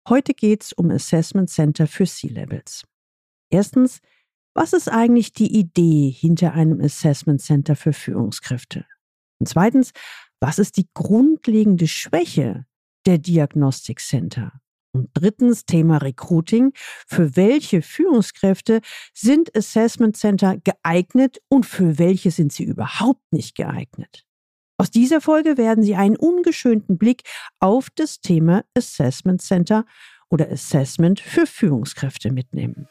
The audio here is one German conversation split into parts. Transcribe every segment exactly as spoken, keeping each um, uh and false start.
Heute geht es um Assessment Center für C-Levels. Erstens, was ist eigentlich die Idee hinter einem Assessment Center für Führungskräfte? Und zweitens, was ist die grundlegende Schwäche der Diagnostic Center? Und drittens, Thema Recruiting. Für welche Führungskräfte sind Assessment Center geeignet und für welche sind sie überhaupt nicht geeignet? Aus dieser Folge werden Sie einen ungeschönten Blick auf das Thema Assessment Center oder Assessment für Führungskräfte mitnehmen.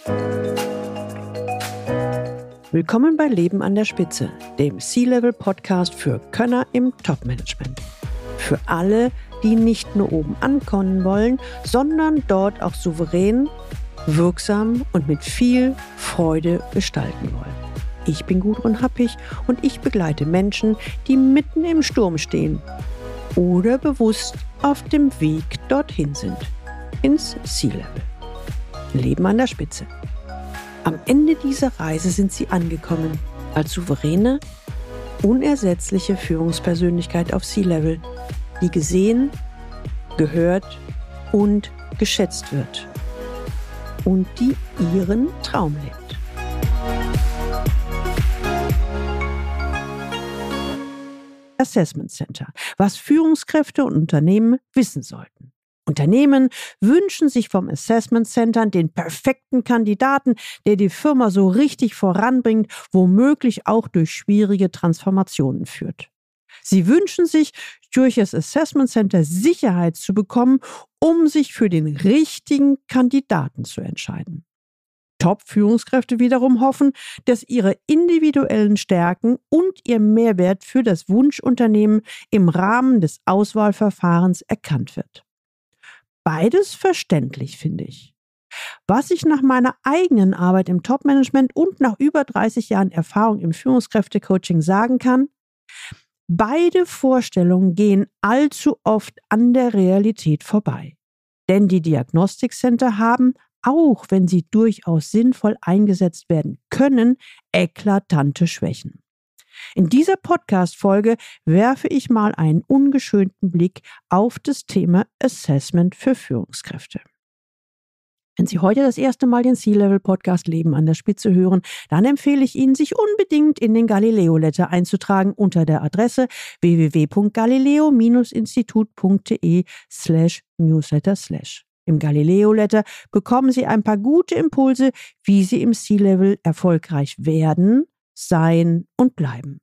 Willkommen bei Leben an der Spitze, dem C-Level-Podcast für Könner im Top-Management. Für alle, die nicht nur oben ankommen wollen, sondern dort auch souverän, wirksam und mit viel Freude gestalten wollen. Ich bin Gudrun Happig und ich begleite Menschen, die mitten im Sturm stehen oder bewusst auf dem Weg dorthin sind, ins C-Level. Leben an der Spitze. Am Ende dieser Reise sind sie angekommen, als souveräne, unersetzliche Führungspersönlichkeit auf C-Level, die gesehen, gehört und geschätzt wird und die ihren Traum lebt. Assessment Center, was Führungskräfte und Unternehmen wissen sollten. Unternehmen wünschen sich vom Assessment Center den perfekten Kandidaten, der die Firma so richtig voranbringt, womöglich auch durch schwierige Transformationen führt. Sie wünschen sich, durch das Assessment Center Sicherheit zu bekommen, um sich für den richtigen Kandidaten zu entscheiden. Top-Führungskräfte wiederum hoffen, dass ihre individuellen Stärken und ihr Mehrwert für das Wunschunternehmen im Rahmen des Auswahlverfahrens erkannt wird. Beides verständlich, finde ich. Was ich nach meiner eigenen Arbeit im Top-Management und nach über dreißig Jahren Erfahrung im Führungskräfte-Coaching sagen kann: Beide Vorstellungen gehen allzu oft an der Realität vorbei. Denn die Diagnostic Center haben, auch wenn sie durchaus sinnvoll eingesetzt werden können, eklatante Schwächen. In dieser Podcast-Folge werfe ich mal einen ungeschönten Blick auf das Thema Assessment für Führungskräfte. Wenn Sie heute das erste Mal den C-Level-Podcast Leben an der Spitze hören, dann empfehle ich Ihnen, sich unbedingt in den Galileo-Letter einzutragen unter der Adresse w w w punkt galileo institut punkt d e slash newsletter slash. Im Galileo-Letter bekommen Sie ein paar gute Impulse, wie Sie im C-Level erfolgreich werden, sein und bleiben.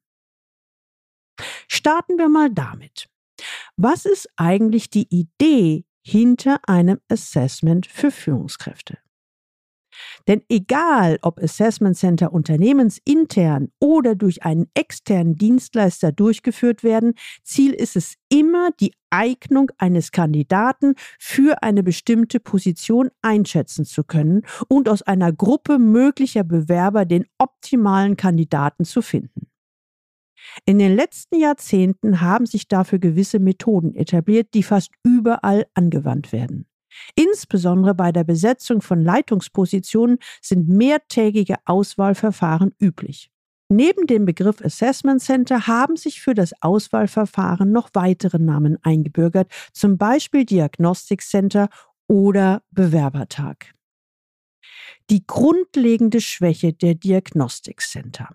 Starten wir mal damit. Was ist eigentlich die Idee hinter einem Assessment für Führungskräfte? Denn egal, ob Assessment Center unternehmensintern oder durch einen externen Dienstleister durchgeführt werden, Ziel ist es immer, die Eignung eines Kandidaten für eine bestimmte Position einschätzen zu können und aus einer Gruppe möglicher Bewerber den optimalen Kandidaten zu finden. In den letzten Jahrzehnten haben sich dafür gewisse Methoden etabliert, die fast überall angewandt werden. Insbesondere bei der Besetzung von Leitungspositionen sind mehrtägige Auswahlverfahren üblich. Neben dem Begriff Assessment Center haben sich für das Auswahlverfahren noch weitere Namen eingebürgert, zum Beispiel Diagnostic Center oder Bewerbertag. Die grundlegende Schwäche der Diagnostic Center.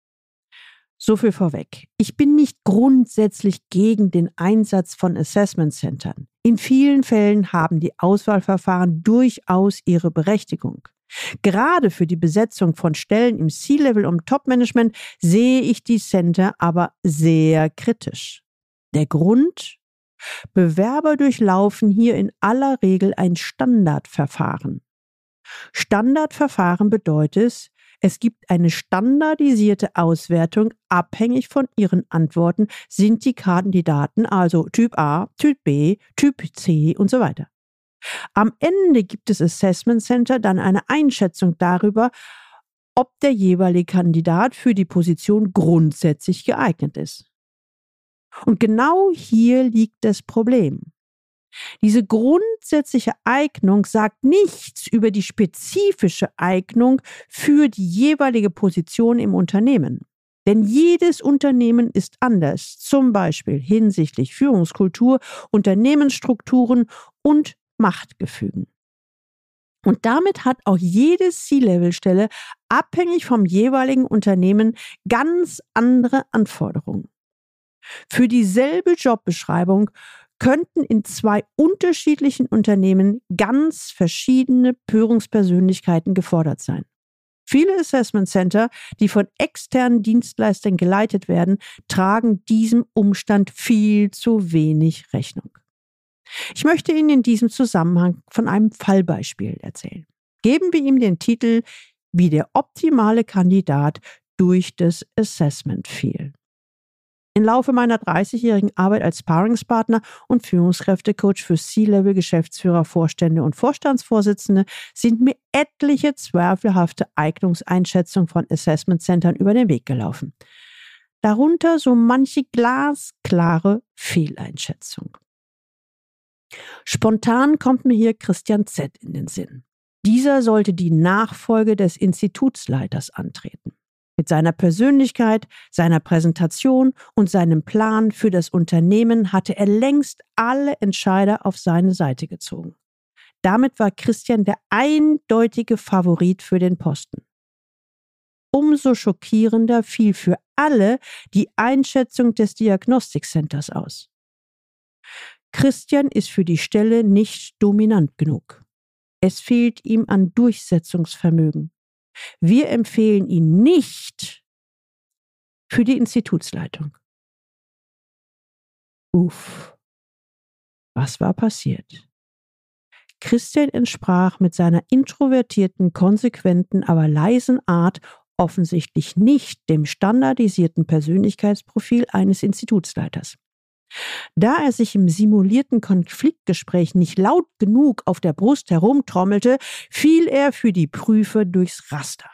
So viel vorweg. Ich bin nicht grundsätzlich gegen den Einsatz von Assessment Centern. In vielen Fällen haben die Auswahlverfahren durchaus ihre Berechtigung. Gerade für die Besetzung von Stellen im C-Level und Top-Management sehe ich die Center aber sehr kritisch. Der Grund? Bewerber durchlaufen hier in aller Regel ein Standardverfahren. Standardverfahren bedeutet, es gibt eine standardisierte Auswertung, abhängig von ihren Antworten sind die Kandidaten also Typ A, Typ B, Typ C und so weiter. Am Ende gibt das Assessment Center dann eine Einschätzung darüber, ob der jeweilige Kandidat für die Position grundsätzlich geeignet ist. Und genau hier liegt das Problem. Diese grundsätzliche Eignung sagt nichts über die spezifische Eignung für die jeweilige Position im Unternehmen. Denn jedes Unternehmen ist anders, zum Beispiel hinsichtlich Führungskultur, Unternehmensstrukturen und Machtgefügen. Und damit hat auch jede C-Level-Stelle abhängig vom jeweiligen Unternehmen ganz andere Anforderungen. Für dieselbe Jobbeschreibung könnten in zwei unterschiedlichen Unternehmen ganz verschiedene Führungspersönlichkeiten gefordert sein. Viele Assessment Center, die von externen Dienstleistern geleitet werden, tragen diesem Umstand viel zu wenig Rechnung. Ich möchte Ihnen in diesem Zusammenhang von einem Fallbeispiel erzählen. Geben wir ihm den Titel „Wie der optimale Kandidat durch das Assessment fiel“. Im Laufe meiner dreißigjährigen Arbeit als Sparringspartner und Führungskräftecoach für C-Level, Geschäftsführer, Vorstände und Vorstandsvorsitzende sind mir etliche zweifelhafte Eignungseinschätzungen von Assessment-Centern über den Weg gelaufen. Darunter so manche glasklare Fehleinschätzung. Spontan kommt mir hier Christian Z. in den Sinn. Dieser sollte die Nachfolge des Institutsleiters antreten. Mit seiner Persönlichkeit, seiner Präsentation und seinem Plan für das Unternehmen hatte er längst alle Entscheider auf seine Seite gezogen. Damit war Christian der eindeutige Favorit für den Posten. Umso schockierender fiel für alle die Einschätzung des Diagnostikcenters aus. Christian ist für die Stelle nicht dominant genug. Es fehlt ihm an Durchsetzungsvermögen. Wir empfehlen ihn nicht für die Institutsleitung. Uff, was war passiert? Christian entsprach mit seiner introvertierten, konsequenten, aber leisen Art offensichtlich nicht dem standardisierten Persönlichkeitsprofil eines Institutsleiters. Da er sich im simulierten Konfliktgespräch nicht laut genug auf der Brust herumtrommelte, fiel er für die Prüfer durchs Raster.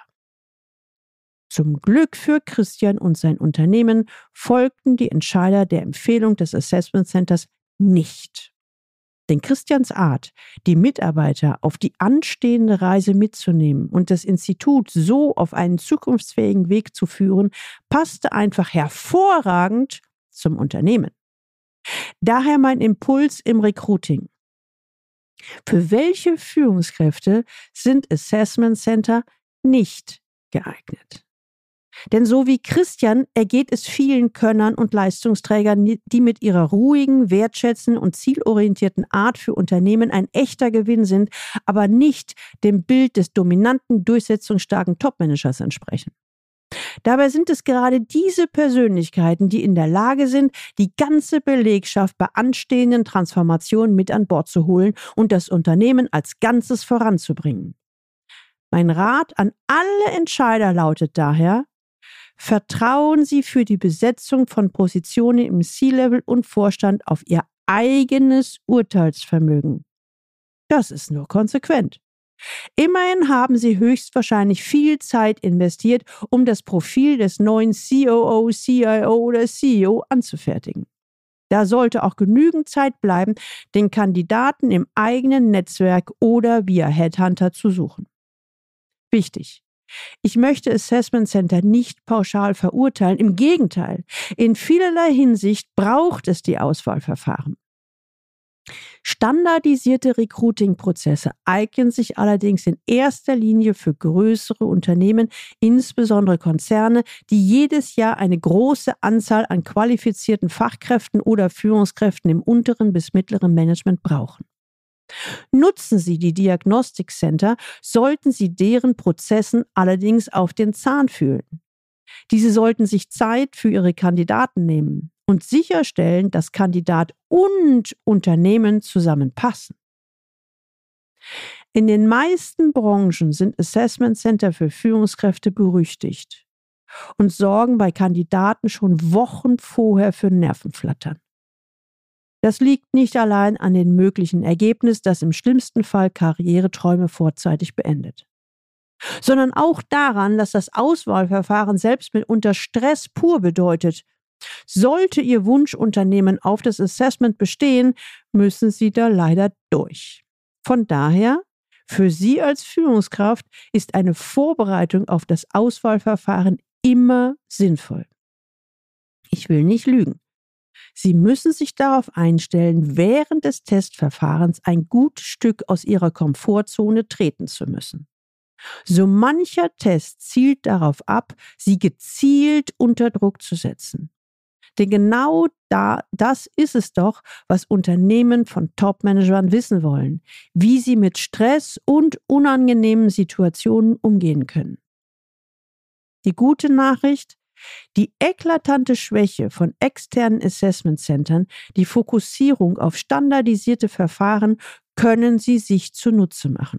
Zum Glück für Christian und sein Unternehmen folgten die Entscheider der Empfehlung des Assessment Centers nicht. Denn Christians Art, die Mitarbeiter auf die anstehende Reise mitzunehmen und das Institut so auf einen zukunftsfähigen Weg zu führen, passte einfach hervorragend zum Unternehmen. Daher mein Impuls im Recruiting. Für welche Führungskräfte sind Assessment Center nicht geeignet? Denn so wie Christian ergeht es vielen Könnern und Leistungsträgern, die mit ihrer ruhigen, wertschätzenden und zielorientierten Art für Unternehmen ein echter Gewinn sind, aber nicht dem Bild des dominanten, durchsetzungsstarken Topmanagers entsprechen. Dabei sind es gerade diese Persönlichkeiten, die in der Lage sind, die ganze Belegschaft bei anstehenden Transformationen mit an Bord zu holen und das Unternehmen als Ganzes voranzubringen. Mein Rat an alle Entscheider lautet daher: Vertrauen Sie für die Besetzung von Positionen im C-Level und Vorstand auf Ihr eigenes Urteilsvermögen. Das ist nur konsequent. Immerhin haben Sie höchstwahrscheinlich viel Zeit investiert, um das Profil des neuen C O O, C I O oder C E O anzufertigen. Da sollte auch genügend Zeit bleiben, den Kandidaten im eigenen Netzwerk oder via Headhunter zu suchen. Wichtig: Ich möchte Assessment Center nicht pauschal verurteilen. Im Gegenteil, in vielerlei Hinsicht braucht es die Auswahlverfahren. Standardisierte Recruiting-Prozesse eignen sich allerdings in erster Linie für größere Unternehmen, insbesondere Konzerne, die jedes Jahr eine große Anzahl an qualifizierten Fachkräften oder Führungskräften im unteren bis mittleren Management brauchen. Nutzen Sie die Diagnostic Center, sollten Sie deren Prozessen allerdings auf den Zahn fühlen. Diese sollten sich Zeit für ihre Kandidaten nehmen und sicherstellen, dass Kandidat und Unternehmen zusammenpassen. In den meisten Branchen sind Assessment Center für Führungskräfte berüchtigt und sorgen bei Kandidaten schon Wochen vorher für Nervenflattern. Das liegt nicht allein an dem möglichen Ergebnis, das im schlimmsten Fall Karriereträume vorzeitig beendet, sondern auch daran, dass das Auswahlverfahren selbst mitunter Stress pur bedeutet. Sollte Ihr Wunschunternehmen auf das Assessment bestehen, müssen Sie da leider durch. Von daher, für Sie als Führungskraft ist eine Vorbereitung auf das Auswahlverfahren immer sinnvoll. Ich will nicht lügen. Sie müssen sich darauf einstellen, während des Testverfahrens ein gutes Stück aus Ihrer Komfortzone treten zu müssen. So mancher Test zielt darauf ab, Sie gezielt unter Druck zu setzen. Denn genau da, das ist es doch, was Unternehmen von Top-Managern wissen wollen, wie sie mit Stress und unangenehmen Situationen umgehen können. Die gute Nachricht: Die eklatante Schwäche von externen Assessment Centern, die Fokussierung auf standardisierte Verfahren, können Sie sich zunutze machen.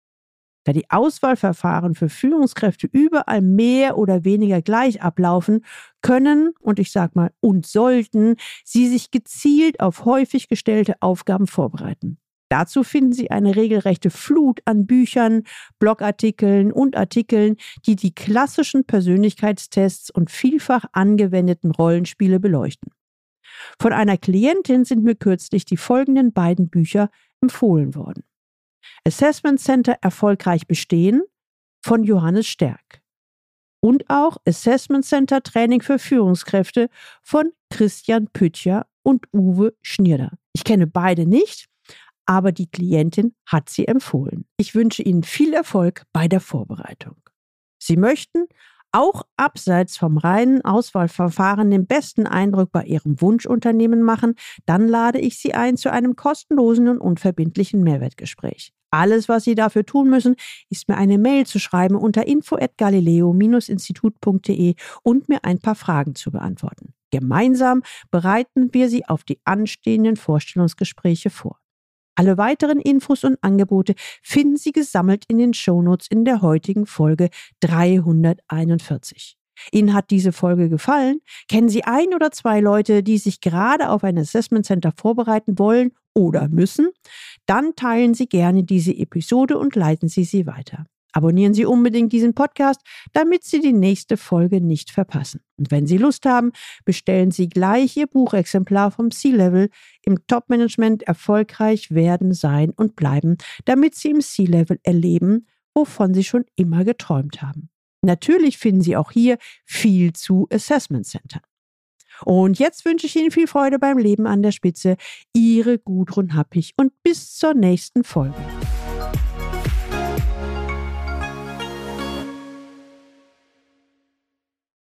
Da die Auswahlverfahren für Führungskräfte überall mehr oder weniger gleich ablaufen, können, und ich sage mal und sollten, Sie sich gezielt auf häufig gestellte Aufgaben vorbereiten. Dazu finden Sie eine regelrechte Flut an Büchern, Blogartikeln und Artikeln, die die klassischen Persönlichkeitstests und vielfach angewendeten Rollenspiele beleuchten. Von einer Klientin sind mir kürzlich die folgenden beiden Bücher empfohlen worden: Assessment Center erfolgreich bestehen von Johannes Sterk und auch Assessment Center Training für Führungskräfte von Christian Pütcher und Uwe Schnirder. Ich kenne beide nicht, aber die Klientin hat sie empfohlen. Ich wünsche Ihnen viel Erfolg bei der Vorbereitung. Sie möchten auch abseits vom reinen Auswahlverfahren den besten Eindruck bei Ihrem Wunschunternehmen machen, dann lade ich Sie ein zu einem kostenlosen und unverbindlichen Mehrwertgespräch. Alles, was Sie dafür tun müssen, ist mir eine Mail zu schreiben unter info at galileo Bindestrich institut punkt de und mir ein paar Fragen zu beantworten. Gemeinsam bereiten wir Sie auf die anstehenden Vorstellungsgespräche vor. Alle weiteren Infos und Angebote finden Sie gesammelt in den Shownotes in der heutigen Folge dreihunderteinundvierzig. Ihnen hat diese Folge gefallen? Kennen Sie ein oder zwei Leute, die sich gerade auf ein Assessment Center vorbereiten wollen oder müssen? Dann teilen Sie gerne diese Episode und leiten Sie sie weiter. Abonnieren Sie unbedingt diesen Podcast, damit Sie die nächste Folge nicht verpassen. Und wenn Sie Lust haben, bestellen Sie gleich Ihr Buchexemplar vom C-Level im Top-Management erfolgreich werden, sein und bleiben, damit Sie im C-Level erleben, wovon Sie schon immer geträumt haben. Natürlich finden Sie auch hier viel zu Assessment Centern. Und jetzt wünsche ich Ihnen viel Freude beim Leben an der Spitze. Ihre Gudrun Happig und bis zur nächsten Folge.